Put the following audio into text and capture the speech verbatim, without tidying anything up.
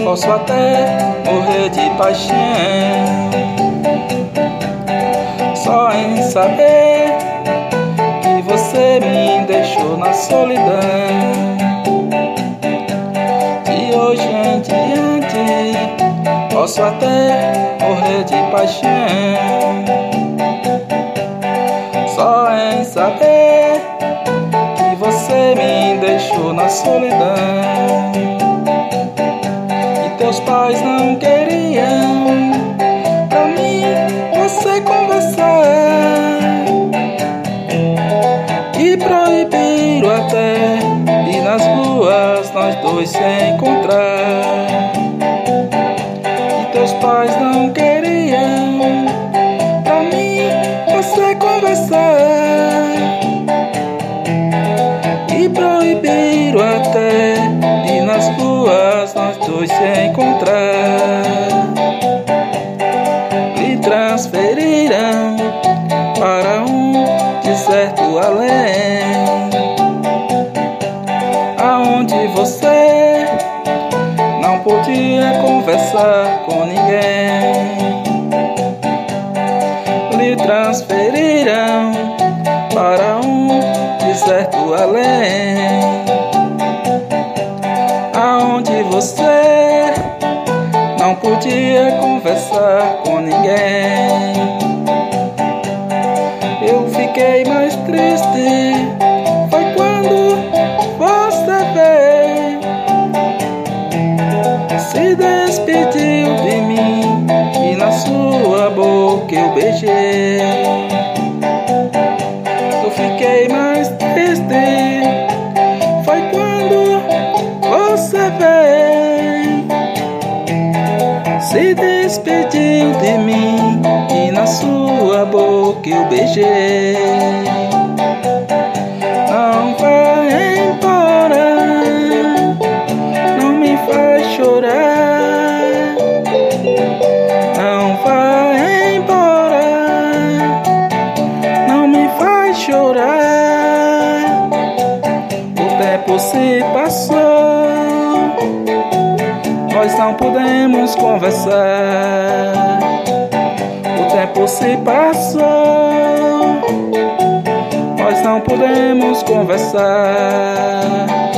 Posso até morrer de paixão só em saber que você me deixou na solidão. De hoje em diante posso até morrer de paixão só em saber que você me deixou na solidão. Teus pais não queriam pra mim você conversar e proibiram até ir nas ruas nós dois se encontrar. E teus pais não queriam pra mim você conversar e proibiram até ir nas ruas nós dois se encontrar. Me transferiram para um deserto além, aonde você não podia conversar com ninguém. Me transferiram para um deserto além, aonde você não podia conversar com ninguém. Eu fiquei mais triste, foi quando você veio, se despediu de mim e na sua boca eu beijei. Eu fiquei mais triste, foi quando você veio, se despediu de mim e na sua boca eu beijei. Não vai embora, não me faz chorar. Não vai embora, não me faz chorar. O tempo se passou, nós não podemos conversar. O tempo se passou, nós não podemos conversar.